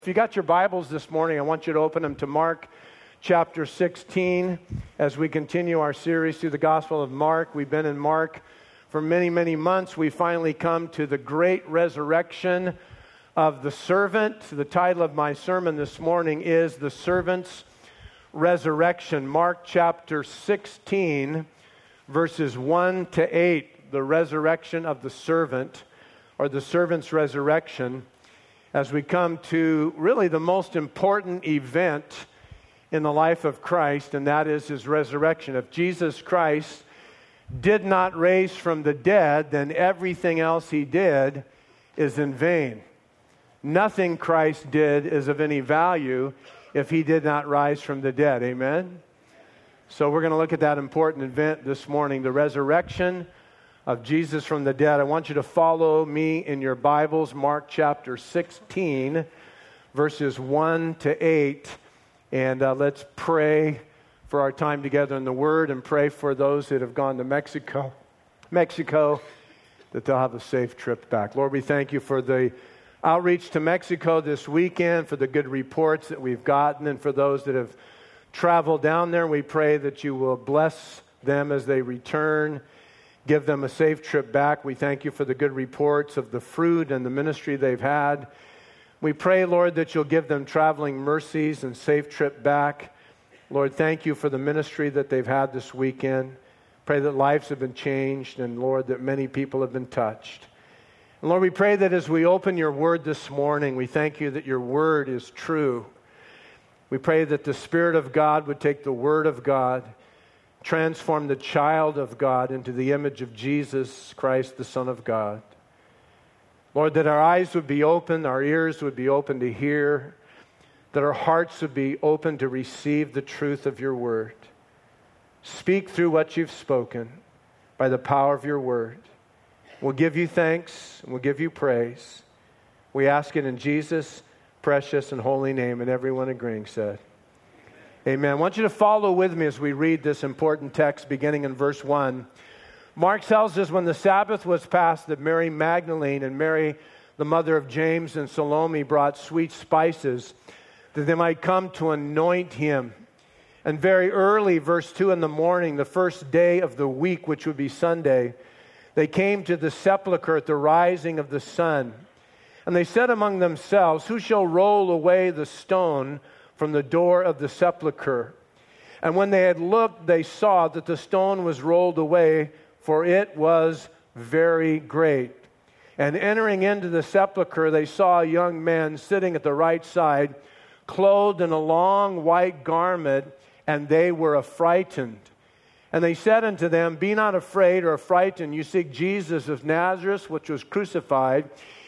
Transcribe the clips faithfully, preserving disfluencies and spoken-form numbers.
If you got your Bibles this morning, I want you to open them to Mark chapter sixteen as we continue our series through the Gospel of Mark. We've been in Mark for many, many months. We finally come to the great resurrection of the servant. The title of my sermon this morning is The Servant's Resurrection. Mark chapter sixteen, verses one to eight, the resurrection of the servant, or the servant's resurrection, as we come to really the most important event in the life of Christ, and that is His resurrection. If Jesus Christ did not raise from the dead, then everything else He did is in vain. Nothing Christ did is of any value if He did not rise from the dead. Amen? So we're going to look at that important event this morning, the resurrection of Jesus from the dead. I want you to follow me in your Bibles, Mark chapter sixteen, verses one to eight. And uh, let's pray for our time together in the Word and pray for those that have gone to Mexico, Mexico, that they'll have a safe trip back. Lord, we thank you for the outreach to Mexico this weekend, for the good reports that we've gotten, and for those that have traveled down there. We pray that you will bless them as they return. Give them a safe trip back. We thank you for the good reports of the fruit and the ministry they've had. We pray, Lord, that you'll give them traveling mercies and safe trip back. Lord, thank you for the ministry that they've had this weekend. Pray that lives have been changed, and Lord, that many people have been touched. And Lord, we pray that as we open your word this morning, we thank you that your word is true. We pray that the Spirit of God would take the word of God, transform the child of God into the image of Jesus Christ, the Son of God. Lord, that our eyes would be open, our ears would be open to hear, that our hearts would be open to receive the truth of your word. Speak through what you've spoken by the power of your word. We'll give you thanks, and we'll give you praise. We ask it in Jesus' precious and holy name, and everyone agreeing said, Amen. I want you to follow with me as we read this important text beginning in verse one. Mark tells us when the Sabbath was passed that Mary Magdalene and Mary, the mother of James, and Salome brought sweet spices that they might come to anoint him. And very early, verse two in the morning, the first day of the week, which would be Sunday, they came to the sepulchre at the rising of the sun. And they said among themselves, "Who shall roll away the stone from the door of the sepulchre?" And when they had looked, they saw that the stone was rolled away, for it was very great. And entering into the sepulchre, they saw a young man sitting at the right side, clothed in a long white garment, and they were affrighted. And they said unto them, "Be not afraid or affrighted. You seek Jesus of Nazareth, which was crucified.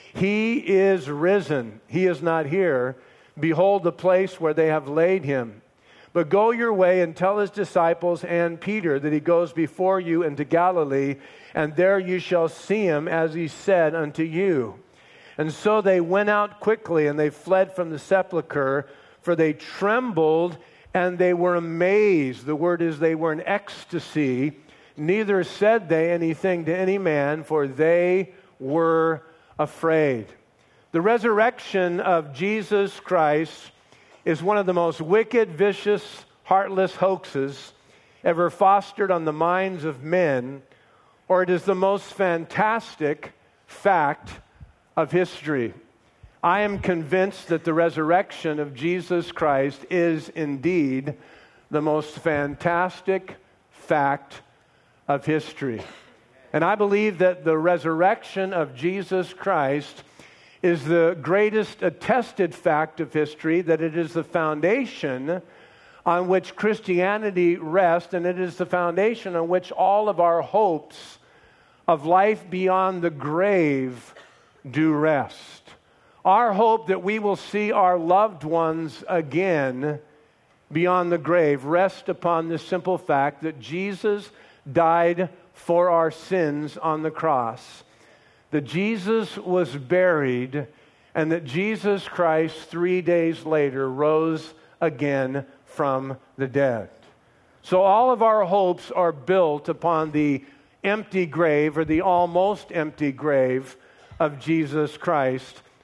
He is risen. He is not here. Behold the place where they have laid him. But go your way and tell his disciples and Peter that he goes before you into Galilee, and there you shall see him as he said unto you." And so they went out quickly, and they fled from the sepulchre, for they trembled and they were amazed. The word is they were in ecstasy. Neither said they anything to any man, for they were afraid. The resurrection of Jesus Christ is one of the most wicked, vicious, heartless hoaxes ever fostered on the minds of men, or it is the most fantastic fact of history. I am convinced that the resurrection of Jesus Christ is indeed the most fantastic fact of history. And I believe that the resurrection of Jesus Christ is the greatest attested fact of history, that it is the foundation on which Christianity rests, and it is the foundation on which all of our hopes of life beyond the grave do rest. Our hope that we will see our loved ones again beyond the grave rests upon the simple fact that Jesus died for our sins on the cross, that Jesus was buried, and that Jesus Christ three days later rose again from the dead. So all of our hopes are built upon the empty grave, or the almost empty grave, of Jesus Christ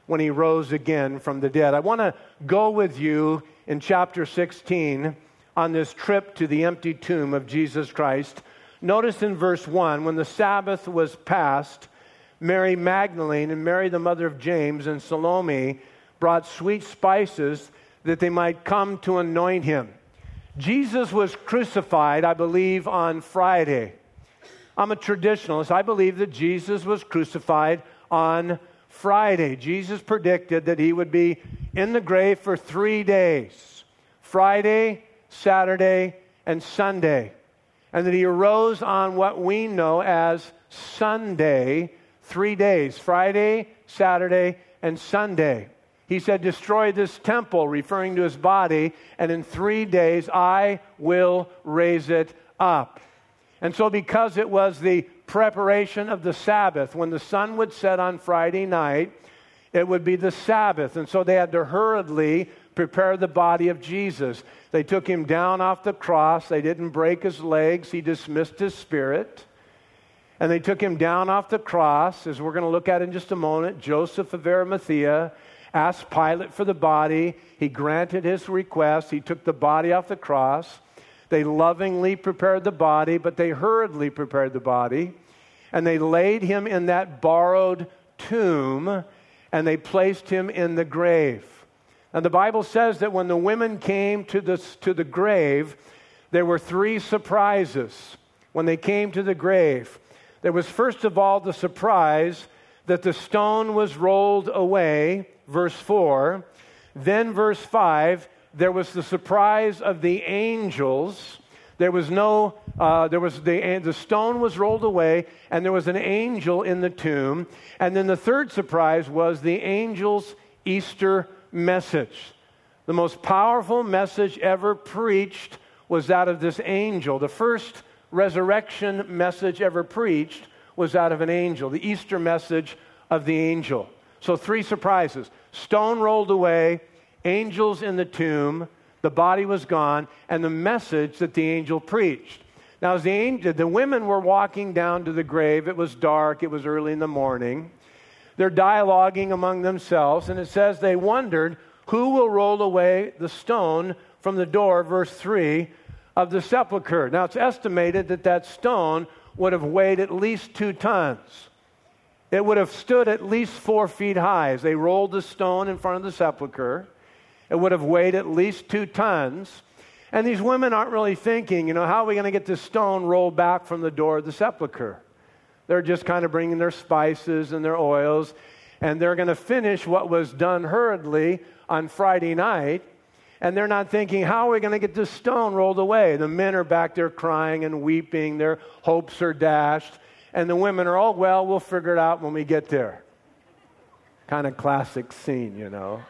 when he rose again from the dead. I want to go with you in chapter sixteen on this trip to the empty tomb of Jesus Christ. Notice in verse one, when the Sabbath was past, Mary Magdalene and Mary the mother of James and Salome brought sweet spices that they might come to anoint him. Jesus was crucified, I believe, on Friday. I'm a traditionalist. I believe that Jesus was crucified on Friday. Jesus predicted that he would be in the grave for three days, Friday, Saturday, and Sunday, and that he arose on what we know as Sunday, three days, Friday, Saturday, and Sunday. He said, destroy this temple, referring to his body, and in three days I will raise it up. And so because it was the preparation of the Sabbath, when the sun would set on Friday night, it would be the Sabbath. And so they had to hurriedly prepare the body of Jesus. They took him down off the cross. They didn't break his legs. He dismissed his spirit. And they took him down off the cross, as we're going to look at in just a moment. Joseph of Arimathea asked Pilate for the body. He granted his request. He took the body off the cross. They lovingly prepared the body, but they hurriedly prepared the body. And they laid him in that borrowed tomb, and they placed him in the grave. And the Bible says that when the women came to the, to the grave, there were three surprises when they came to the grave. There was, first of all, the surprise that the stone was rolled away, verse four. Then, verse five, there was the surprise of the angels. There was no, uh, there was the, the stone was rolled away, and there was an angel in the tomb. And then the third surprise was the angel's Easter message. The most powerful message ever preached was that of this angel. The first resurrection message ever preached was out of an angel, the Easter message of the angel. So three surprises. Stone rolled away, angels in the tomb, the body was gone, and the message that the angel preached. Now, as the, angel, the women were walking down to the grave, it was dark, it was early in the morning. They're dialoguing among themselves, and it says they wondered, who will roll away the stone from the door, verse three, of the sepulcher. Now, it's estimated that that stone would have weighed at least two tons. It would have stood at least four feet high. As they rolled the stone in front of the sepulcher, it would have weighed at least two tons. And these women aren't really thinking, you know, how are we going to get this stone rolled back from the door of the sepulcher? They're just kind of bringing their spices and their oils, and they're going to finish what was done hurriedly on Friday night. And they're not thinking, how are we going to get this stone rolled away? The men are back there crying and weeping. Their hopes are dashed. And the women are, oh, well, we'll figure it out when we get there. Kind of classic scene, you know.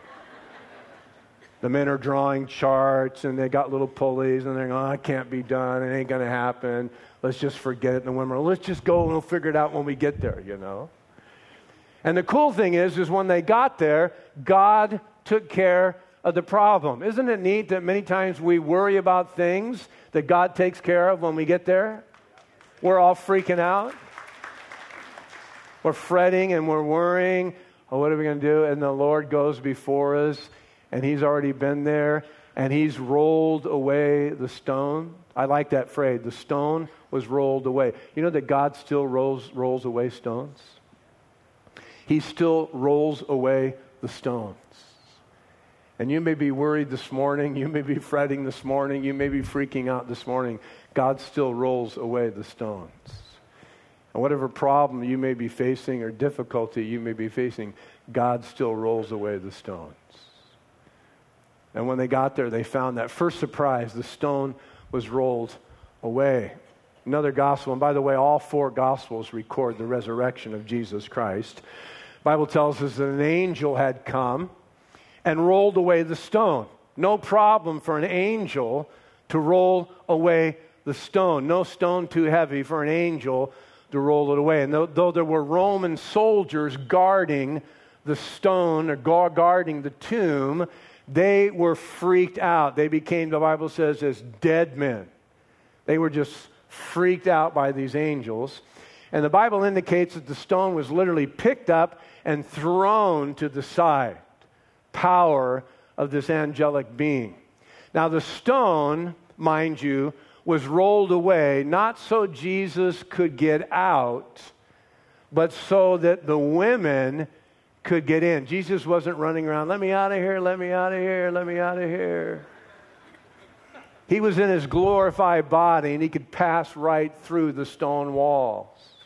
The men are drawing charts, and they got little pulleys, and they're going, oh, it can't be done. It ain't going to happen. Let's just forget it. And the women are, let's just go and we'll figure it out when we get there, you know. And the cool thing is, is when they got there, God took care of the problem. Isn't it neat that many times we worry about things that God takes care of when we get there? We're all freaking out. We're fretting and we're worrying. Oh, what are we going to do? And the Lord goes before us, and He's already been there, and He's rolled away the stone. I like that phrase. The stone was rolled away. You know that God still rolls rolls away stones? He still rolls away the stones. And you may be worried this morning. You may be fretting this morning. You may be freaking out this morning. God still rolls away the stones. And whatever problem you may be facing or difficulty you may be facing, God still rolls away the stones. And when they got there, they found that first surprise, the stone was rolled away. Another gospel, and by the way, all four gospels record the resurrection of Jesus Christ. The Bible tells us that an angel had come and rolled away the stone. No problem for an angel to roll away the stone. No stone too heavy for an angel to roll it away. And though, though there were Roman soldiers guarding the stone or guarding the tomb, they were freaked out. They became, the Bible says, as dead men. They were just freaked out by these angels. And the Bible indicates that the stone was literally picked up and thrown to the side. Power of this angelic being. Now the stone, mind you, was rolled away, not so Jesus could get out, but so that the women could get in. Jesus wasn't running around, let me out of here, let me out of here, let me out of here. He was in his glorified body, and he could pass right through the stone walls.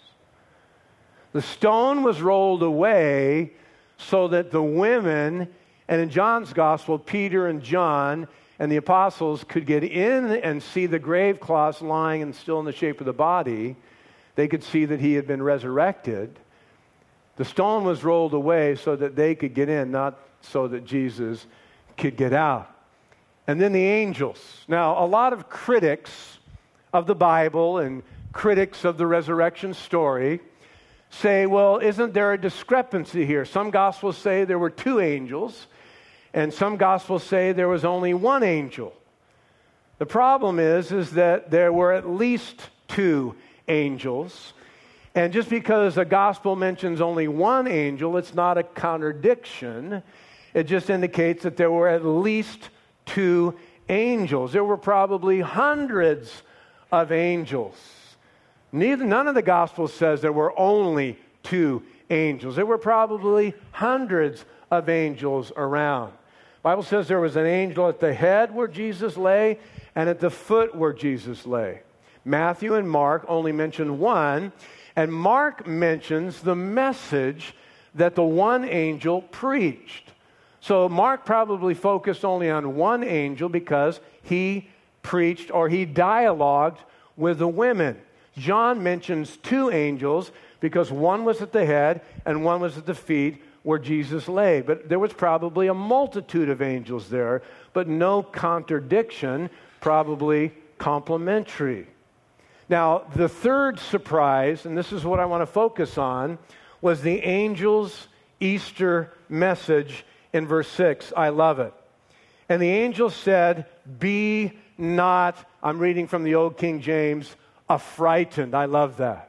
The stone was rolled away so that the women, and in John's gospel, Peter and John and the apostles could get in and see the grave cloths lying and still in the shape of the body. They could see that he had been resurrected. The stone was rolled away so that they could get in, not so that Jesus could get out. And then the angels. Now, a lot of critics of the Bible and critics of the resurrection story say, well, isn't there a discrepancy here? Some gospels say there were two angels, and some gospels say there was only one angel. The problem is, is that there were at least two angels. And just because a gospel mentions only one angel, it's not a contradiction. It just indicates that there were at least two angels. There were probably hundreds of angels. Neither, none of the Gospels says there were only two angels. There were probably hundreds of angels around. The Bible says there was an angel at the head where Jesus lay and at the foot where Jesus lay. Matthew and Mark only mention one, and Mark mentions the message that the one angel preached. So Mark probably focused only on one angel because he preached or he dialogued with the women. John mentions two angels because one was at the head and one was at the feet where Jesus lay. But there was probably a multitude of angels there, but no contradiction, probably complementary. Now, the third surprise, and this is what I want to focus on, was the angel's Easter message in verse six. I love it. And the angel said, be not, I'm reading from the old King James, affrighted. I love that.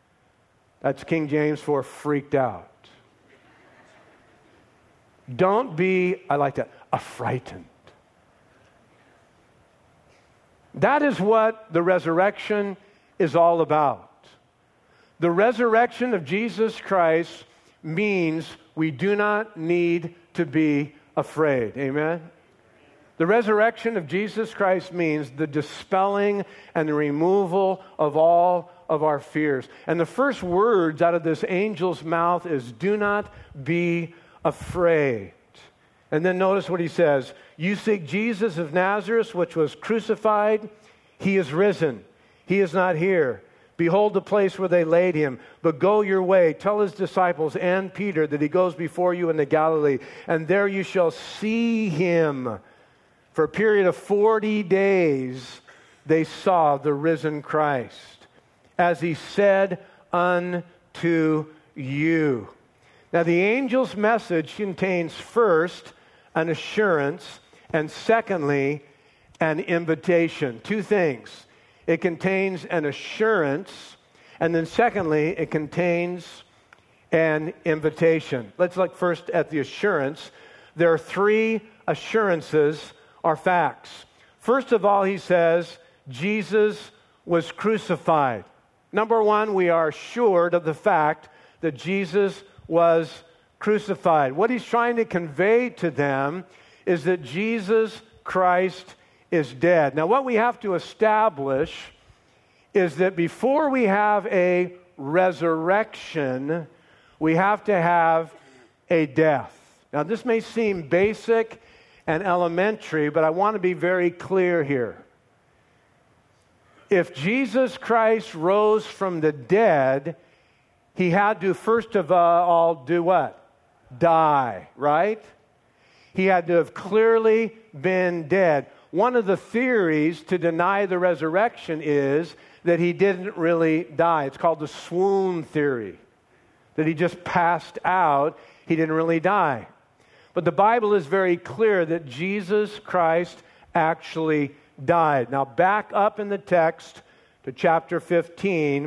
That's King James for freaked out. Don't be, I like that, affrighted. That is what the resurrection is all about. The resurrection of Jesus Christ means we do not need to be afraid. Amen? The resurrection of Jesus Christ means the dispelling and the removal of all of our fears. And the first words out of this angel's mouth is, do not be afraid. And then notice what he says. You seek Jesus of Nazareth, which was crucified. He is risen. He is not here. Behold the place where they laid him. But go your way. Tell his disciples and Peter that he goes before you into Galilee. And there you shall see him. For a period of forty days, they saw the risen Christ, as he said unto you. Now, the angel's message contains first an assurance and secondly an invitation. Two things. It contains an assurance, and then secondly, it contains an invitation. Let's look first at the assurance. There are three assurances or facts. First of all, he says, Jesus was crucified. Number one, we are assured of the fact that Jesus was crucified. What he's trying to convey to them is that Jesus Christ is dead. Now, what we have to establish is that before we have a resurrection, we have to have a death. Now, this may seem basic and elementary, but I want to be very clear here. If Jesus Christ rose from the dead, he had to first of all do what? Die, right? He had to have clearly been dead. One of the theories to deny the resurrection is that he didn't really die. It's called the swoon theory, that he just passed out. He didn't really die. But the Bible is very clear that Jesus Christ actually died. Now, back up in the text to chapter fifteen,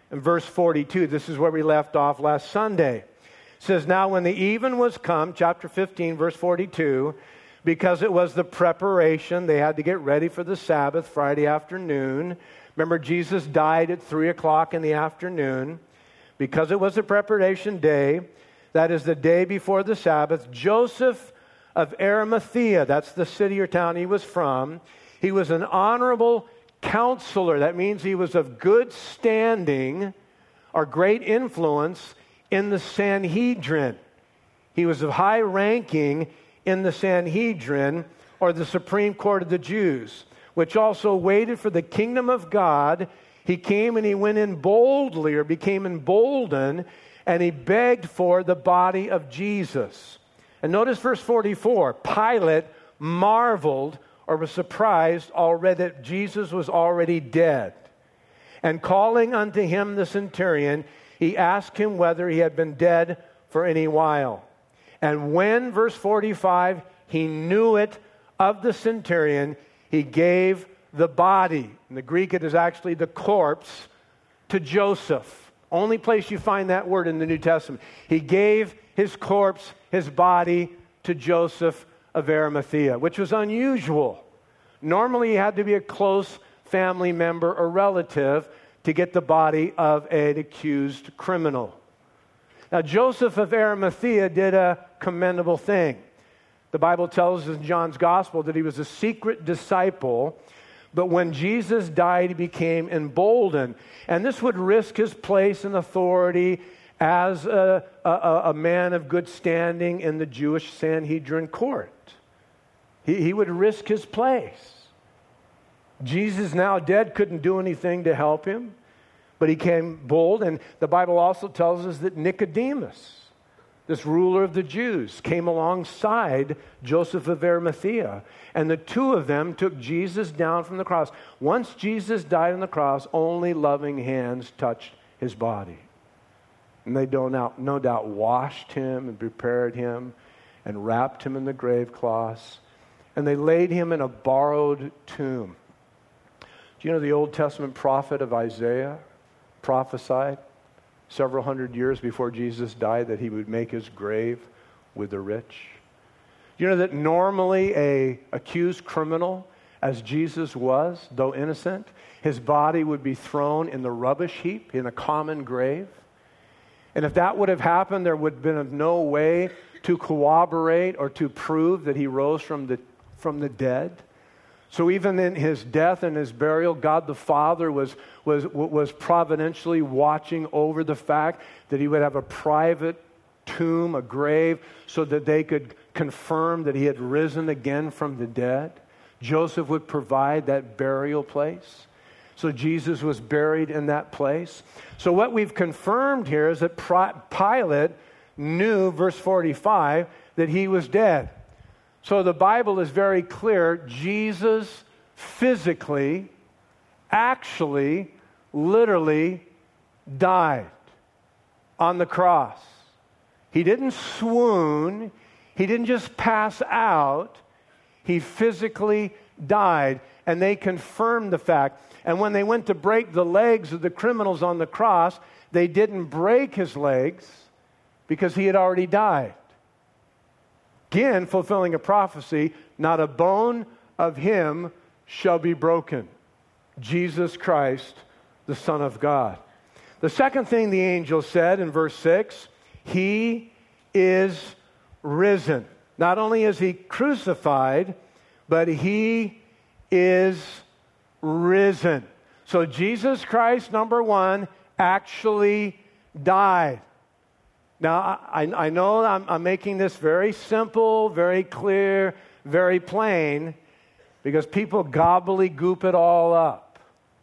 in verse forty-two. This is where we left off last Sunday. It says, now when the even was come, chapter fifteen, verse forty-two, because it was the preparation, they had to get ready for the Sabbath Friday afternoon. Remember, Jesus died at three o'clock in the afternoon. Because it was the preparation day, that is the day before the Sabbath, Joseph of Arimathea, that's the city or town he was from, he was an honorable counselor. That means he was of good standing or great influence in the Sanhedrin. He was of high ranking in the Sanhedrin, or the Supreme Court of the Jews, which also waited for the kingdom of God. He came and he went in boldly, or became emboldened, and he begged for the body of Jesus. And notice verse forty-four, Pilate marveled or was surprised already that Jesus was already dead. And calling unto him the centurion, he asked him whether he had been dead for any while. And when, verse forty-five, he knew it of the centurion, he gave the body. In the Greek, it is actually the corpse, to Joseph. Only place you find that word in the New Testament. He gave his corpse, his body, to Joseph of Arimathea, which was unusual. Normally, you had to be a close family member or relative to get the body of an accused criminal. Now, Joseph of Arimathea did a commendable thing. The Bible tells us in John's Gospel that he was a secret disciple, but when Jesus died, he became emboldened. And this would risk his place and authority as a, a, a man of good standing in the Jewish Sanhedrin court. He, he would risk his place. Jesus, now dead, couldn't do anything to help him, but he came bold. And the Bible also tells us that Nicodemus, this ruler of the Jews, came alongside Joseph of Arimathea, and the two of them took Jesus down from the cross. Once Jesus died on the cross, only loving hands touched his body. And they no doubt washed him and prepared him and wrapped him in the grave cloths, and they laid him in a borrowed tomb. Do you know the Old Testament prophet of Isaiah prophesied several hundred years before Jesus died that he would make his grave with the rich? Do you know that normally a accused criminal, as Jesus was, though innocent, his body would be thrown in the rubbish heap in a common grave? And if that would have happened, there would have been no way to corroborate or to prove that he rose from the from the dead. So even in his death and his burial, God the Father was, was, was providentially watching over the fact that he would have a private tomb, a grave, so that they could confirm that he had risen again from the dead. Joseph would provide that burial place. So Jesus was buried in that place. So what we've confirmed here is that Pilate knew, verse forty-five, that he was dead. So the Bible is very clear. Jesus physically, actually, literally died on the cross. He didn't swoon. He didn't just pass out. He physically died. And they confirmed the fact. And when they went to break the legs of the criminals on the cross, they didn't break his legs because he had already died. Again, fulfilling a prophecy, not a bone of him shall be broken. Jesus Christ, the Son of God. The second thing the angel said in verse six, he is risen. Not only is he crucified, but he is risen. So Jesus Christ, number one, actually died. Now, I, I know I'm, I'm making this very simple, very clear, very plain, because people gobbledygook it all up.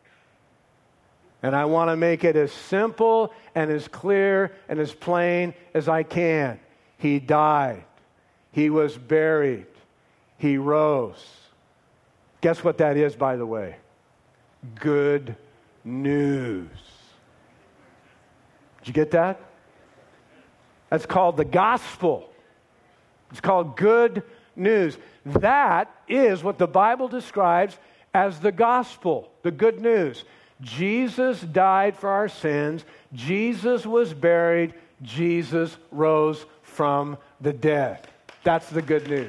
And I want to make it as simple and as clear and as plain as I can. He died. He was buried. He rose. Guess what that is, by the way? Good news. Did you get that? That's called the gospel. It's called good news. That is what the Bible describes as the gospel, the good news. Jesus died for our sins. Jesus was buried. Jesus rose from the dead. That's the good news.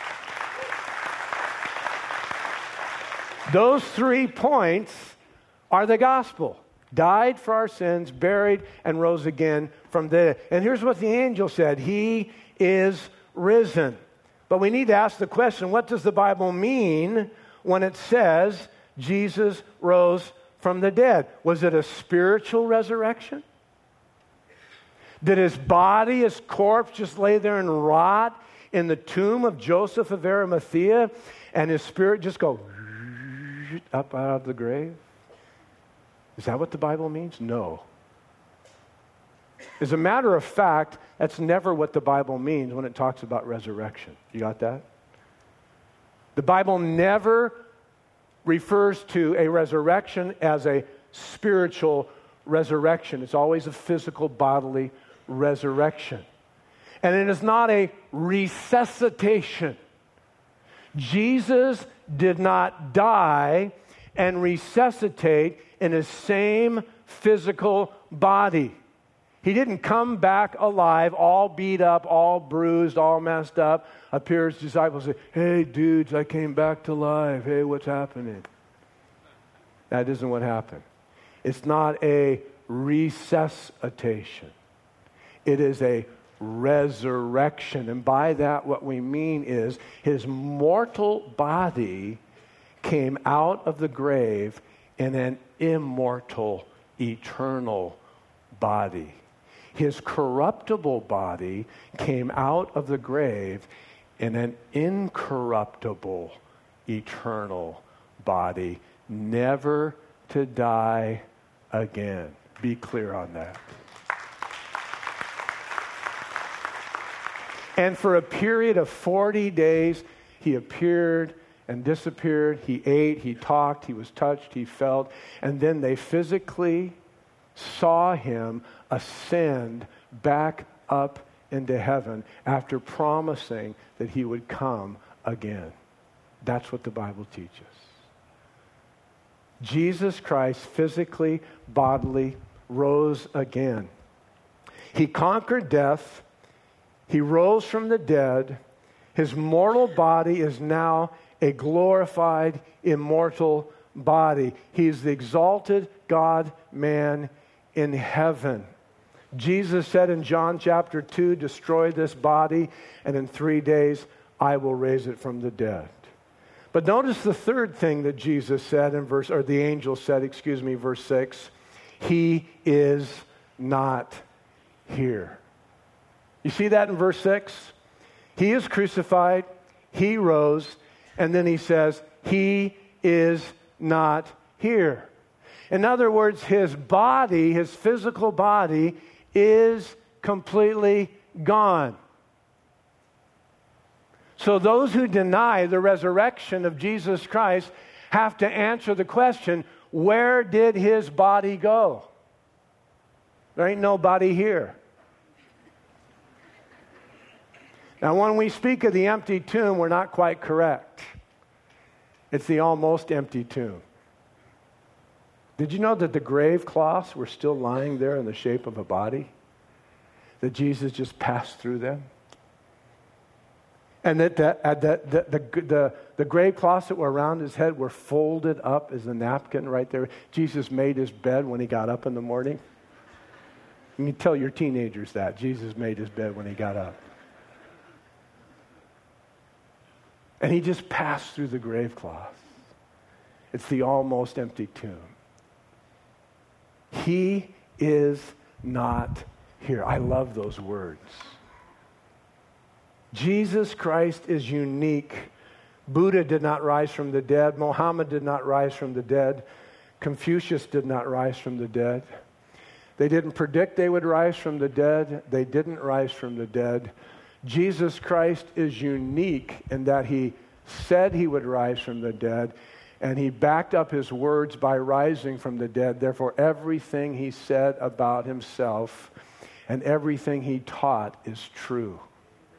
Those three points are the gospel. Died for our sins, buried, and rose again from the dead. And here's what the angel said. He is risen. But we need to ask the question, what does the Bible mean when it says Jesus rose from the dead? Was it a spiritual resurrection? Did his body, his corpse, just lay there and rot in the tomb of Joseph of Arimathea, and his spirit just go up out of the grave? Is that what the Bible means? No. As a matter of fact, that's never what the Bible means when it talks about resurrection. You got that? The Bible never refers to a resurrection as a spiritual resurrection. It's always a physical, bodily resurrection. And it is not a resuscitation. Jesus did not die and resuscitate in his same physical body. He didn't come back alive, all beat up, all bruised, all messed up, appear his disciples and say, hey, dudes, I came back to life. Hey, what's happening? That isn't what happened. It's not a resuscitation. It is a resurrection. And by that, what we mean is his mortal body came out of the grave in an immortal, eternal body. His corruptible body came out of the grave in an incorruptible, eternal body, never to die again. Be clear on that. And for a period of forty days, he appeared and disappeared. He ate, he talked, he was touched, he felt. And then they physically saw him ascend back up into heaven after promising that he would come again. That's what the Bible teaches. Jesus Christ physically, bodily, rose again. He conquered death. He rose from the dead. His mortal body is now a glorified, immortal body. He is the exalted God-man in heaven. Jesus said in John chapter two, destroy this body, and in three days I will raise it from the dead. But notice the third thing that Jesus said in verse, or the angel said, excuse me, verse six. He is not here. You see that in verse six? He is crucified, he rose, and then he says, he is not here. In other words, his body, his physical body, is completely gone. So those who deny the resurrection of Jesus Christ have to answer the question, where did his body go? There ain't nobody here. Now, when we speak of the empty tomb, we're not quite correct. It's the almost empty tomb. Did you know that the grave cloths were still lying there in the shape of a body? That Jesus just passed through them? And that the, uh, the, the, the, the, the grave cloths that were around his head were folded up as a napkin right there. Jesus made his bed when he got up in the morning. You can tell your teenagers that. Jesus made his bed when he got up. And he just passed through the grave cloth. It's the almost empty tomb. He is not here. I love those words. Jesus Christ is unique. Buddha did not rise from the dead. Muhammad did not rise from the dead. Confucius did not rise from the dead. They didn't predict they would rise from the dead. They didn't rise from the dead. Jesus Christ is unique in that he said he would rise from the dead, and he backed up his words by rising from the dead. Therefore, everything he said about himself and everything he taught is true.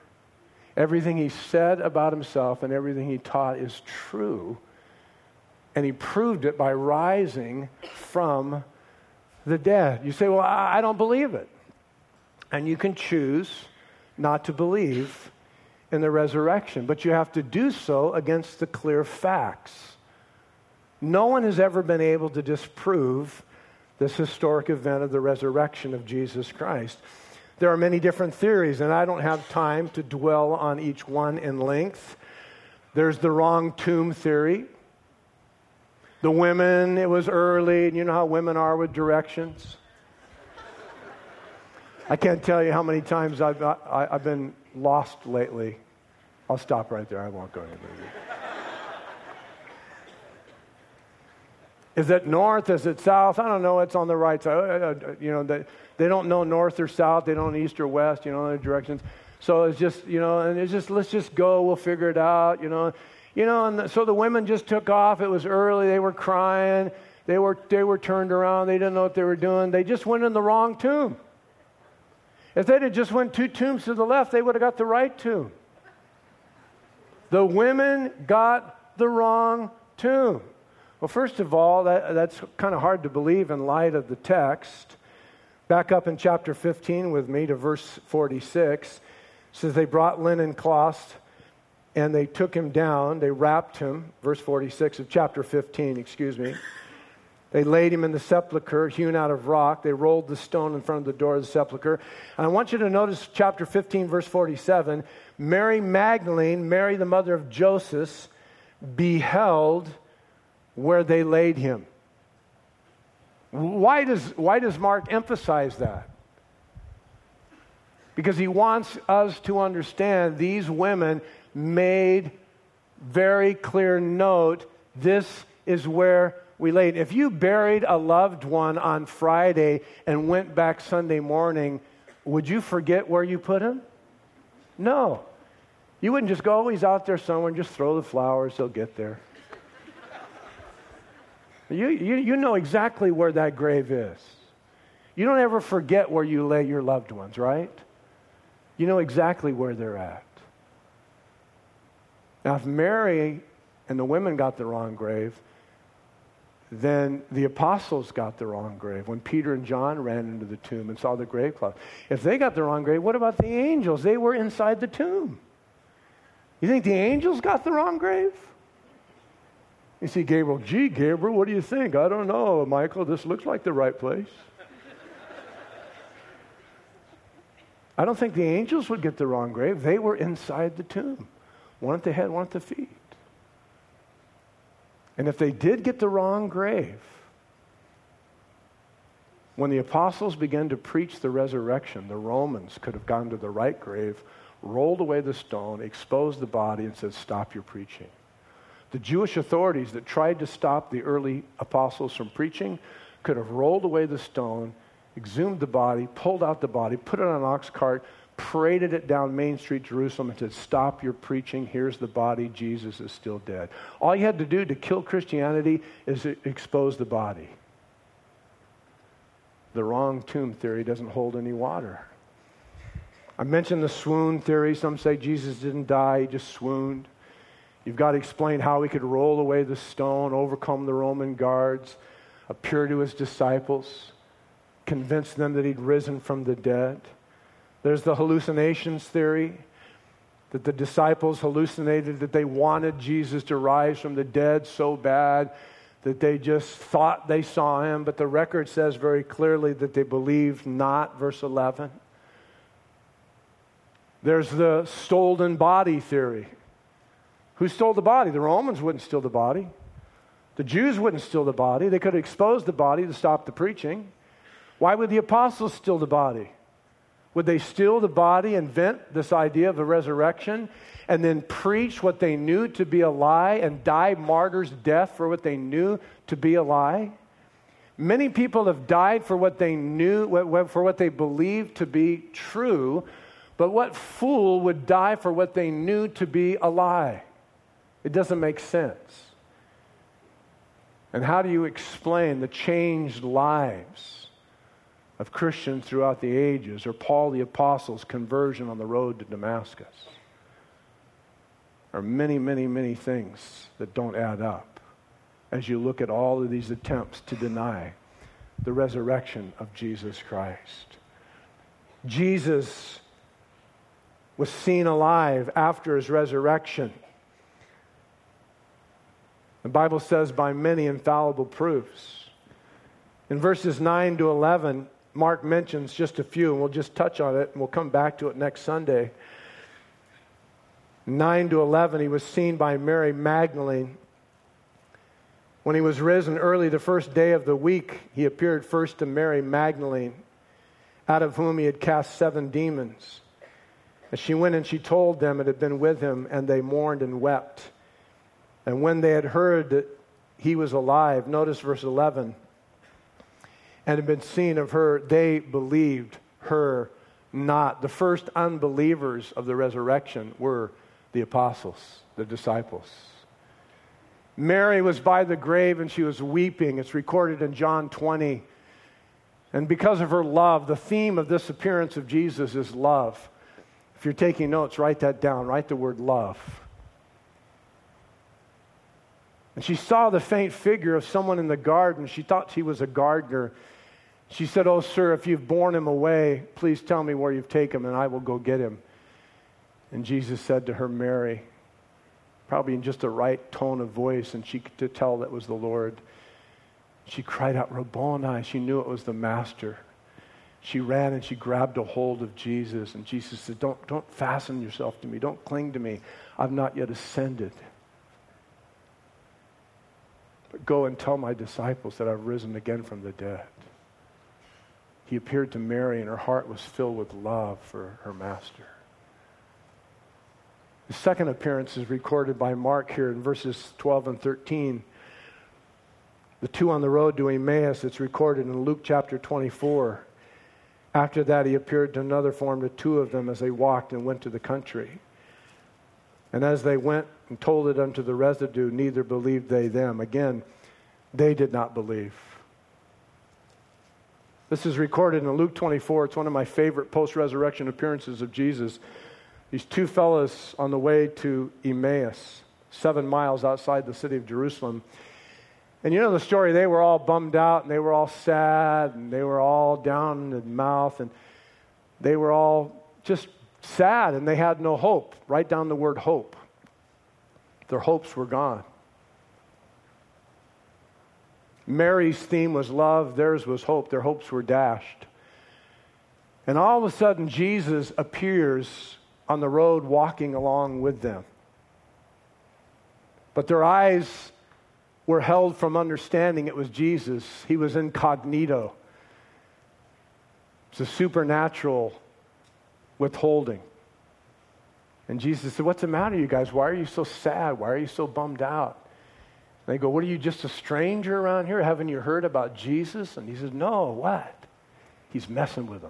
Everything he said about himself and everything he taught is true And he proved it by rising from the dead. You say, well, I don't believe it. And you can choose not to believe in the resurrection, but you have to do so against the clear facts. No one has ever been able to disprove this historic event of the resurrection of Jesus Christ. There are many different theories, and I don't have time to dwell on each one in length. There's the wrong tomb theory. The women, it was early, and you know how women are with directions. I can't tell you how many times I've, I, I've been lost lately. I'll stop right there. I won't go any further. Is it north? Is it south? I don't know. It's on the right side. You know, they, they don't know north or south. They don't know east or west, you know, the directions. So it's just, you know, and it's just, let's just go. We'll figure it out, you know. You know, and the, so the women just took off. It was early. They were crying. They were they were turned around. They didn't know what they were doing. They just went in the wrong tomb. If they'd have just went two tombs to the left, they would have got the right tomb. The women got the wrong tomb. Well, first of all, that, that's kind of hard to believe in light of the text. Back up in chapter fifteen with me to verse forty-six. It says, they brought linen cloths and they took him down. They wrapped him, verse forty-six of chapter fifteen, excuse me. They laid him in the sepulcher, hewn out of rock. They rolled the stone in front of the door of the sepulcher. And I want you to notice chapter fifteen, verse forty-seven. Mary Magdalene, Mary the mother of Joseph, beheld where they laid him. Why does, why does Mark emphasize that? Because he wants us to understand these women made very clear note, this is where we laid. If you buried a loved one on Friday and went back Sunday morning, would you forget where you put him? No. You wouldn't just go, oh, he's out there somewhere, and just throw the flowers, he'll get there. You, you, you know exactly where that grave is. You don't ever forget where you lay your loved ones, right? You know exactly where they're at. Now, if Mary and the women got the wrong grave, then the apostles got the wrong grave. When Peter and John ran into the tomb and saw the grave cloth. If they got the wrong grave, what about the angels? They were inside the tomb. You think the angels got the wrong grave? You see Gabriel, gee, Gabriel, what do you think? I don't know, Michael, this looks like the right place. I don't think the angels would get the wrong grave. They were inside the tomb. One at the head, one at the feet. And if they did get the wrong grave, when the apostles began to preach the resurrection, the Romans could have gone to the right grave, rolled away the stone, exposed the body, and said, stop your preaching. The Jewish authorities that tried to stop the early apostles from preaching could have rolled away the stone, exhumed the body, pulled out the body, put it on an ox cart, paraded it down Main Street, Jerusalem, and said, stop your preaching, here's the body, Jesus is still dead. All you had to do to kill Christianity is expose the body. The wrong tomb theory doesn't hold any water. I mentioned the swoon theory. Some say Jesus didn't die, he just swooned. You've got to explain how he could roll away the stone, overcome the Roman guards, appear to his disciples, convince them that he'd risen from the dead. There's the hallucinations theory, that the disciples hallucinated that they wanted Jesus to rise from the dead so bad that they just thought they saw him, but the record says very clearly that they believed not, verse eleven. There's the stolen body theory. Who stole the body? The Romans wouldn't steal the body. The Jews wouldn't steal the body. They could have exposed the body to stop the preaching. Why would the apostles steal the body? Would they steal the body, invent this idea of a resurrection, and then preach what they knew to be a lie and die martyr's death for what they knew to be a lie? Many people have died for what they knew, for what they believed to be true, but what fool would die for what they knew to be a lie? It doesn't make sense. And how do you explain the changed lives of Christians throughout the ages, or Paul the Apostle's conversion on the road to Damascus? There are many, many, many things that don't add up. as you look at all of these attempts to deny the resurrection of Jesus Christ. Jesus was seen alive after his resurrection. The Bible says by many infallible proofs. In verses nine to eleven, Mark mentions just a few, and we'll just touch on it, and we'll come back to it next Sunday. nine to eleven, he was seen by Mary Magdalene. When he was risen early the first day of the week, he appeared first to Mary Magdalene, out of whom he had cast seven demons. And she went and she told them it had been with him, and they mourned and wept. And when they had heard that he was alive, notice verse eleven, and had been seen of her, they believed her not. The first unbelievers of the resurrection were the apostles, the disciples. Mary was by the grave and she was weeping. It's recorded in John twenty. And because of her love, the theme of this appearance of Jesus is love. If you're taking notes, write that down. Write the word love. And she saw the faint figure of someone in the garden. She thought he was a gardener. She said, "Oh, sir, if you've borne him away, please tell me where you've taken him and I will go get him." And Jesus said to her, "Mary," probably in just the right tone of voice, and she could tell that was the Lord. She cried out, "Rabboni." She knew it was the Master. She ran and she grabbed a hold of Jesus. And Jesus said, don't, don't fasten yourself to me. Don't cling to me. I've not yet ascended. But go and tell my disciples that I've risen again from the dead. He appeared to Mary, and her heart was filled with love for her Master. The second appearance is recorded by Mark here in verses twelve and thirteen. The two on the road to Emmaus, it's recorded in Luke chapter twenty-four. After that, he appeared to another form to two of them as they walked and went to the country. And as they went and told it unto the residue, neither believed they them. Again, they did not believe. This is recorded in Luke twenty-four. It's one of my favorite post-resurrection appearances of Jesus. These two fellows on the way to Emmaus, seven miles outside the city of Jerusalem. And you know the story, they were all bummed out, and they were all sad, and they were all down in the mouth, and they were all just sad, and they had no hope. Write down the word hope. Their hopes were gone. Mary's theme was love, theirs was hope. Their hopes were dashed. And all of a sudden, Jesus appears on the road walking along with them. But their eyes were held from understanding it was Jesus. He was incognito. It's a supernatural withholding. And Jesus said, "What's the matter, you guys? Why are you so sad? Why are you so bummed out?" And they go, "What, are you just a stranger around here? Haven't you heard about Jesus?" And he says, "No, what?" He's messing with them.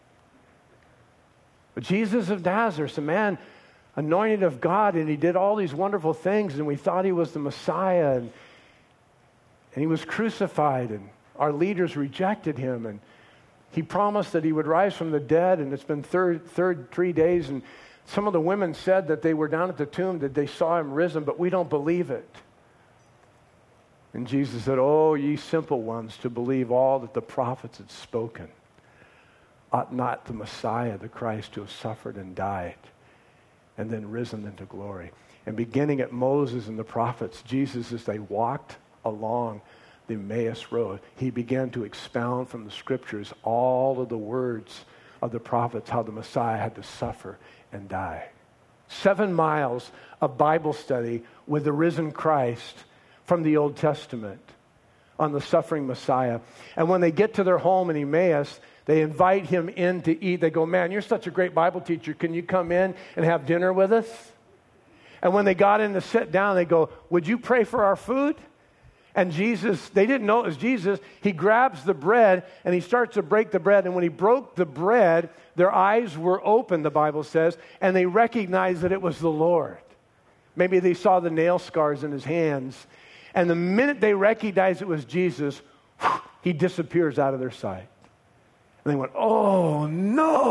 But Jesus of Nazareth, a man anointed of God, and he did all these wonderful things, and we thought he was the Messiah, and And he was crucified, and our leaders rejected him, and he promised that he would rise from the dead, and it's been third, third three days, and some of the women said that they were down at the tomb, that they saw him risen, but we don't believe it. And Jesus said, "Oh, ye simple ones, to believe all that the prophets had spoken. Ought not the Messiah, the Christ, to have suffered and died, and then risen into glory?" And beginning at Moses and the prophets, Jesus, as they walked along the Emmaus road, he began to expound from the scriptures all of the words of the prophets, how the Messiah had to suffer and die. Seven miles of Bible study with the risen Christ from the Old Testament on the suffering Messiah. And when they get to their home in Emmaus, they invite him in to eat. They go, "Man, you're such a great Bible teacher. Can you come in and have dinner with us?" And when they got in to sit down, they go, "Would you pray for our food?" And Jesus, they didn't know it was Jesus. He grabs the bread and he starts to break the bread. And when he broke the bread, their eyes were open, the Bible says, and they recognized that it was the Lord. Maybe they saw the nail scars in his hands. And the minute they recognized it was Jesus, he disappears out of their sight. And they went, "Oh,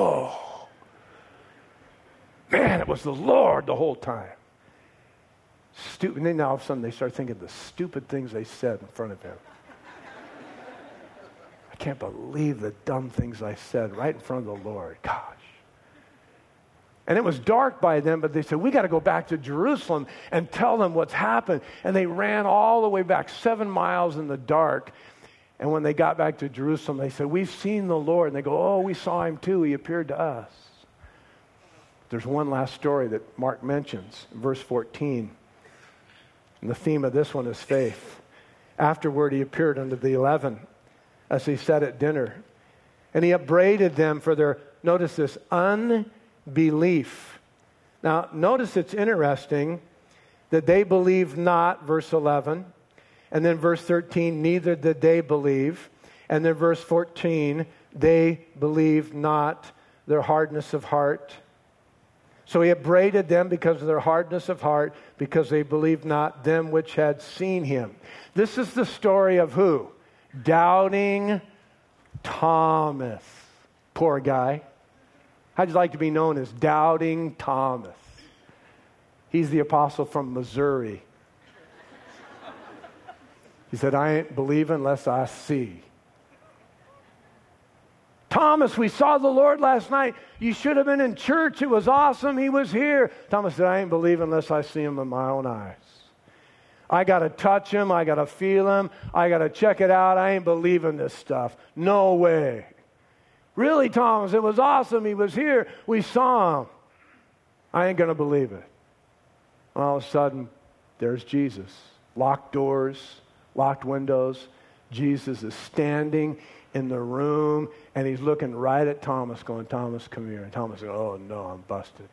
no. Man, it was the Lord the whole time." Stupid. And then all of a sudden they start thinking the stupid things they said in front of him. I can't believe the dumb things I said right in front of the Lord. Gosh. And it was dark by then, but they said, we got to go back to Jerusalem and tell them what's happened. And they ran all the way back seven miles in the dark. And when they got back to Jerusalem, they said, we've seen the Lord. And they go, oh, we saw him too. He appeared to us. There's one last story that Mark mentions, verse fourteen. And the theme of this one is faith. Afterward, he appeared unto the eleven as he sat at dinner. And he upbraided them for their, notice this, unbelief. Now, notice it's interesting that they believed not, verse eleven. And then verse thirteen, neither did they believe. And then verse fourteen, they believed not, their hardness of heart. So he upbraided them because of their hardness of heart, because they believed not them which had seen him. This is the story of who? Doubting Thomas. Poor guy. How'd you like to be known as Doubting Thomas? He's the apostle from Missouri. He said, I ain't believing unless I see. Thomas, we saw the Lord last night. You should have been in church. It was awesome. He was here. Thomas said, I ain't believing unless I see him with my own eyes. I got to touch him. I got to feel him. I got to check it out. I ain't believing this stuff. No way. Really, Thomas, it was awesome. He was here. We saw him. I ain't going to believe it. All of a sudden, there's Jesus. Locked doors, locked windows. Jesus is standing in the room, and he's looking right at Thomas, going, Thomas, come here. And Thomas goes, oh, no, I'm busted.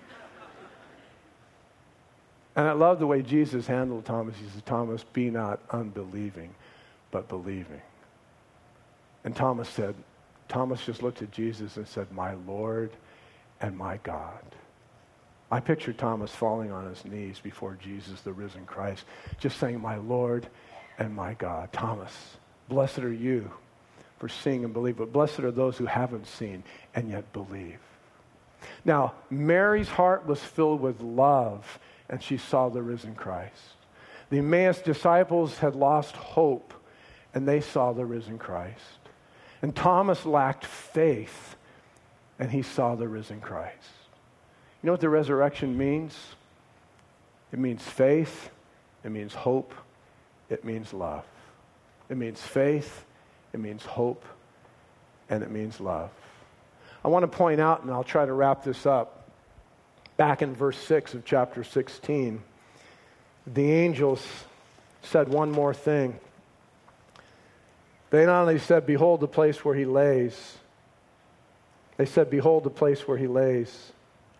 And I love the way Jesus handled Thomas. He said, Thomas, be not unbelieving, but believing. And Thomas said, Thomas just looked at Jesus and said, my Lord and my God. I picture Thomas falling on his knees before Jesus, the risen Christ, just saying, my Lord and my God. Thomas, blessed are you for seeing and believe, but blessed are those who haven't seen and yet believe. Now, Mary's heart was filled with love, and she saw the risen Christ. The Emmaus disciples had lost hope, and they saw the risen Christ. And Thomas lacked faith, and he saw the risen Christ. You know what the resurrection means? It means faith, it means hope, it means love. It means faith, it means hope, and it means love. I want to point out, and I'll try to wrap this up, back in verse six of chapter sixteen, the angels said one more thing. They not only said, behold the place where he lays, they said, behold the place where he lays.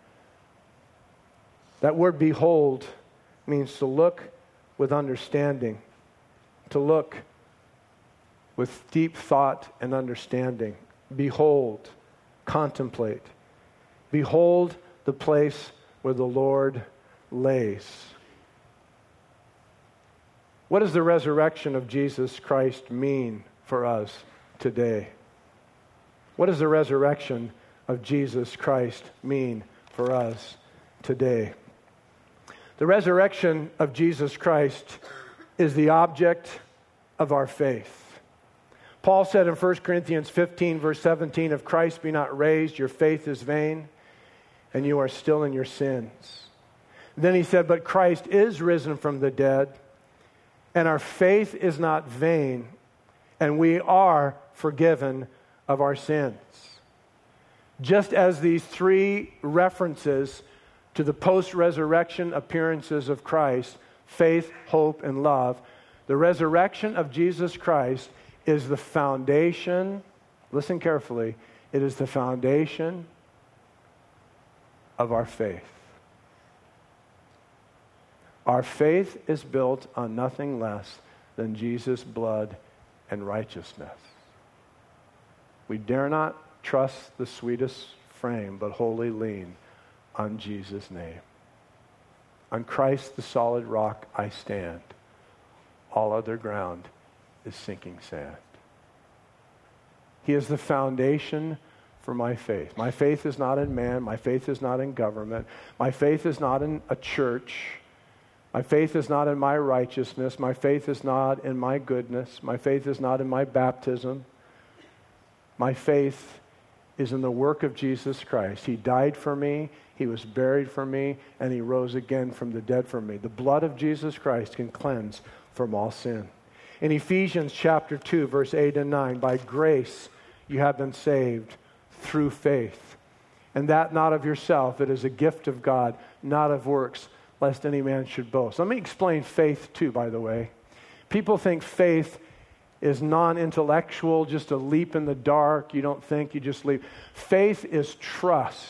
That word behold means to look with understanding, to look with deep thought and understanding. Behold, contemplate. Behold the place where the Lord lays. What does the resurrection of Jesus Christ mean for us today? What does the resurrection of Jesus Christ mean for us today? The resurrection of Jesus Christ is the object of our faith. Paul said in First Corinthians fifteen, verse seventeen, if Christ be not raised, your faith is vain, and you are still in your sins. Then he said, but Christ is risen from the dead, and our faith is not vain, and we are forgiven of our sins. Just as these three references to the post-resurrection appearances of Christ, faith, hope, and love, the resurrection of Jesus Christ is the foundation, listen carefully, it is the foundation of our faith. Our faith is built on nothing less than Jesus' blood and righteousness. We dare not trust the sweetest frame, but wholly lean on Jesus' name. On Christ, the solid rock, I stand. All other ground is sinking sand. He is the foundation for my faith. My faith is not in man. My faith is not in government. My faith is not in a church. My faith is not in my righteousness. My faith is not in my goodness. My faith is not in my baptism. My faith is in the work of Jesus Christ. He died for me, He was buried for me, and He rose again from the dead for me. The blood of Jesus Christ can cleanse from all sin. In Ephesians chapter two, verse eight and nine, by grace you have been saved through faith. And that not of yourself, it is a gift of God, not of works, lest any man should boast. Let me explain faith too, by the way. People think faith is non-intellectual, just a leap in the dark. You don't think, you just leap. Faith is trust.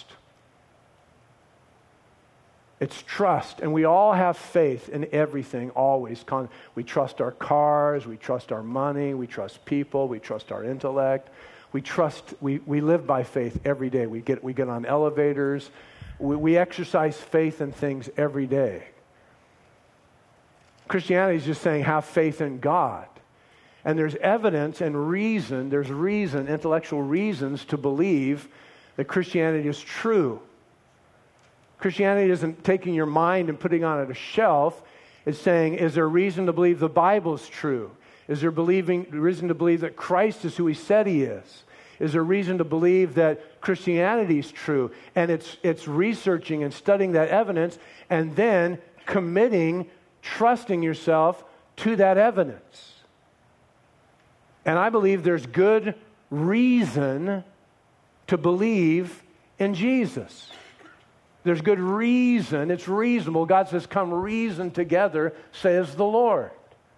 It's trust. And we all have faith in everything, always. We trust our cars, we trust our money, we trust people, we trust our intellect. We trust, we, we live by faith every day. We get, we get on elevators. We, we exercise faith in things every day. Christianity is just saying have faith in God. And there's evidence and reason, there's reason, intellectual reasons to believe that Christianity is true. Christianity isn't taking your mind and putting on it a shelf. It's saying, is there reason to believe the Bible is true? Is there believing, reason to believe that Christ is who He said He is? Is there reason to believe that Christianity is true? And it's, it's researching and studying that evidence and then committing, trusting yourself to that evidence. And I believe there's good reason to believe in Jesus. There's good reason. It's reasonable. God says, come reason together, says the Lord.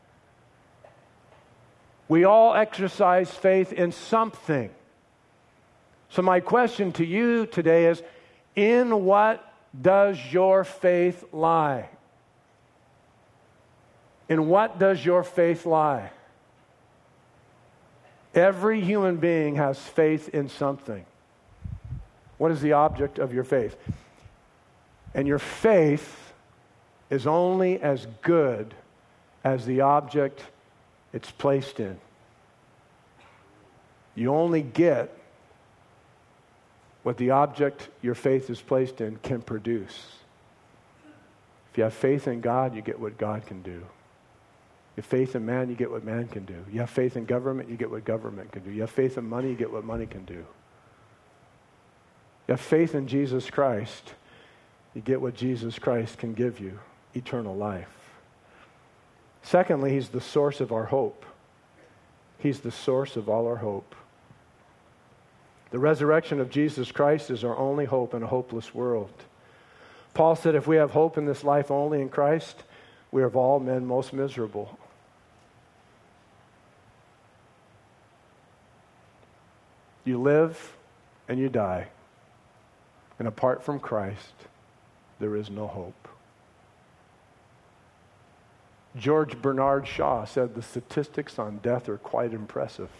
We all exercise faith in something. So my question to you today is, in what does your faith lie? In what does your faith lie? Every human being has faith in something. What is the object of your faith? And your faith is only as good as the object it's placed in. You only get what the object your faith is placed in can produce. If you have faith in God, you get what God can do. You have faith in man, you get what man can do. You have faith in government, you get what government can do. You have faith in money, you get what money can do. You have faith in Jesus Christ, you get what Jesus Christ can give you, eternal life. Secondly, He's the source of our hope. He's the source of all our hope. The resurrection of Jesus Christ is our only hope in a hopeless world. Paul said, if we have hope in this life only in Christ, we are of all men most miserable. You live and you die. And apart from Christ, there is no hope. George Bernard Shaw said the statistics on death are quite impressive.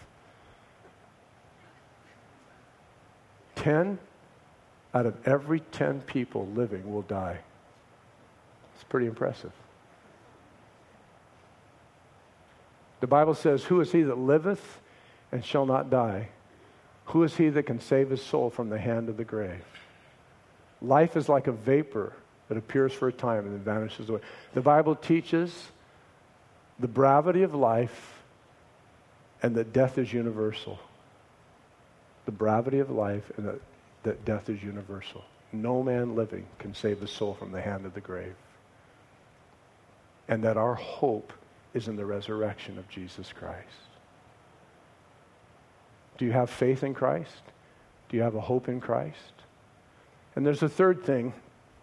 Ten out of every ten people living will die. It's pretty impressive. The Bible says, who is he that liveth and shall not die? Who is he that can save his soul from the hand of the grave? Life is like a vapor that appears for a time and then vanishes away. The Bible teaches the brevity of life and that death is universal. The brevity of life and that, that death is universal. No man living can save the soul from the hand of the grave. And that our hope is in the resurrection of Jesus Christ. Do you have faith in Christ? Do you have a hope in Christ? And there's a third thing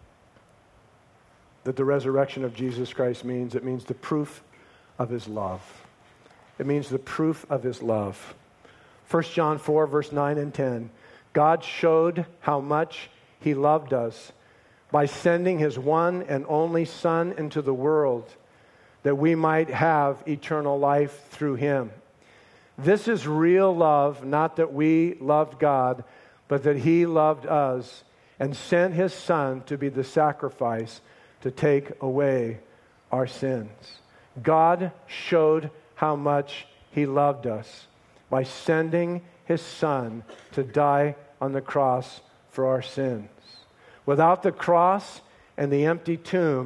that the resurrection of Jesus Christ means. It means the proof of His love. It means the proof of His love. First John four, verse nine and ten. God showed how much He loved us by sending His one and only Son into the world that we might have eternal life through Him. This is real love, not that we loved God, but that He loved us and sent His Son to be the sacrifice to take away our sins. God showed how much He loved us by sending His Son to die on the cross for our sins. Without the cross and the empty tomb,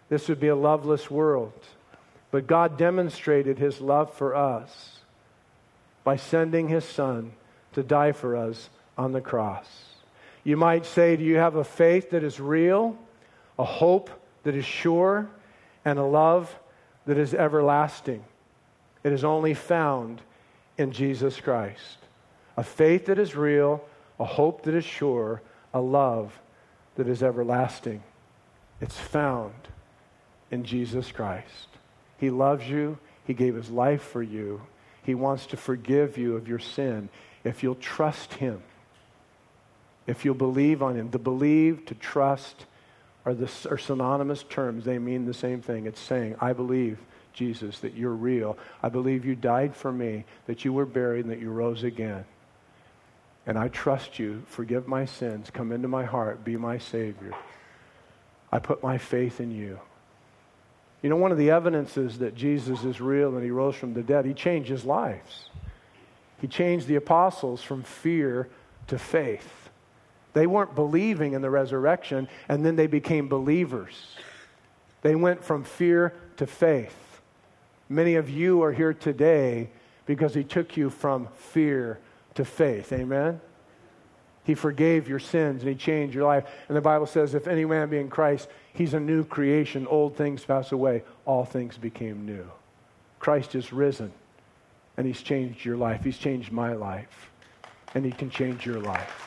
this would be a loveless world. But God demonstrated His love for us by sending His Son to die for us on the cross. You might say, do you have a faith that is real, a hope that is sure, and a love that is everlasting? It is only found in Jesus Christ. A faith that is real, a hope that is sure, a love that is everlasting. It's found in Jesus Christ. He loves you. He gave His life for you. He wants to forgive you of your sin if you'll trust Him. If you'll believe on Him. To believe, to trust are, the, are synonymous terms. They mean the same thing. It's saying, I believe, Jesus, that you're real. I believe you died for me, that you were buried, and that you rose again. And I trust you. Forgive my sins. Come into my heart. Be my Savior. I put my faith in you. You know, one of the evidences that Jesus is real and He rose from the dead, He changed lives. He changed the apostles from fear to faith. They weren't believing in the resurrection, and then they became believers. They went from fear to faith. Many of you are here today because He took you from fear to faith. Amen? He forgave your sins and He changed your life. And the Bible says, if any man be in Christ, he's a new creation. Old things pass away. All things became new. Christ is risen, and He's changed your life. He's changed my life, and He can change your life.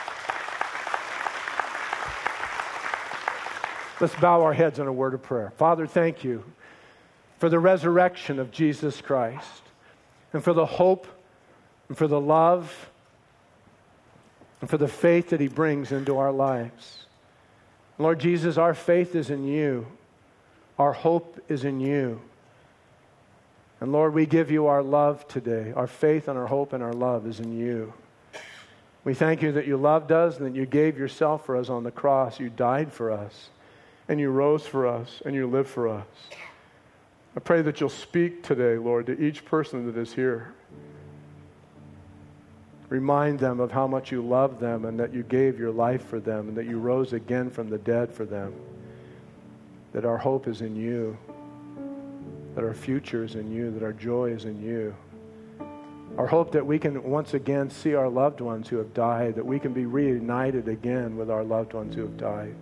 Let's bow our heads in a word of prayer. Father, thank you for the resurrection of Jesus Christ, and for the hope, and for the love, and for the faith that He brings into our lives. Lord Jesus, our faith is in you. Our hope is in you. And Lord, we give you our love today. Our faith and our hope and our love is in you. We thank you that you loved us and that you gave yourself for us on the cross. You died for us, and you rose for us, and you lived for us. I pray that you'll speak today, Lord, to each person that is here. Remind them of how much you love them and that you gave your life for them and that you rose again from the dead for them. That our hope is in you. That our future is in you. That our joy is in you. Our hope that we can once again see our loved ones who have died. That we can be reunited again with our loved ones who have died.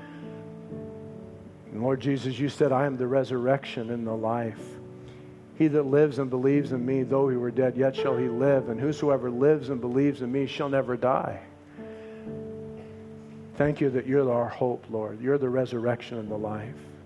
And Lord Jesus, you said, I am the resurrection and the life. He that lives and believes in me, though he were dead, yet shall he live. And whosoever lives and believes in me shall never die. Thank you that you're our hope, Lord. You're the resurrection and the life.